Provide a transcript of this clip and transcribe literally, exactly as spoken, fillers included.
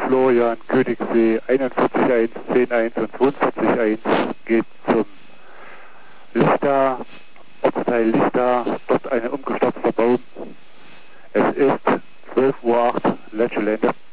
Florian, Königssee, einundvierzig eins, zehn eins und zweiundvierzig eins geht zum Lichter, Ortsteil Lichter, dort ein umgestürzter Baum. Es ist zwölf Uhr acht, Lecce Gelände.